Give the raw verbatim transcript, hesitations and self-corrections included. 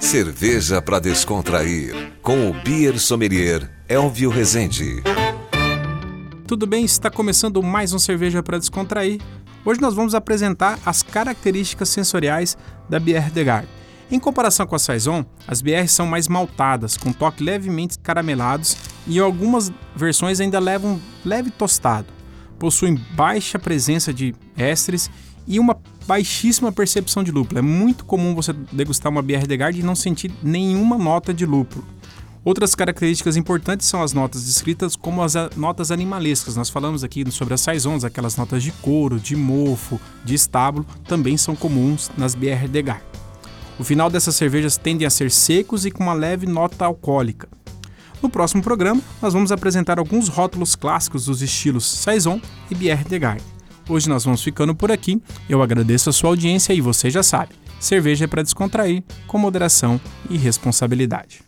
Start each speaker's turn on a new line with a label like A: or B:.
A: Cerveja para descontrair, com o Beer Sommelier Elvio Rezende.
B: Tudo bem? Está começando mais um Cerveja para Descontrair. Hoje nós vamos apresentar as características sensoriais da Bière de Garde. Em comparação com a Saison, as B Rs são mais maltadas, com toque levemente caramelados e algumas versões ainda levam leve tostado. Possuem baixa presença de ésteres e uma baixíssima percepção de lúpulo. É muito comum você degustar uma Bière de Garde e não sentir nenhuma nota de lúpulo. Outras características importantes são as notas descritas como as notas animalescas. Nós falamos aqui sobre as Saisons, aquelas notas de couro, de mofo, de estábulo, também são comuns nas Bière de Garde. O final dessas cervejas tendem a ser secos e com uma leve nota alcoólica. No próximo programa, nós vamos apresentar alguns rótulos clássicos dos estilos Saison e Bière de Garde. Hoje nós vamos ficando por aqui. Eu agradeço a sua audiência e você já sabe, cerveja é para descontrair, com moderação e responsabilidade.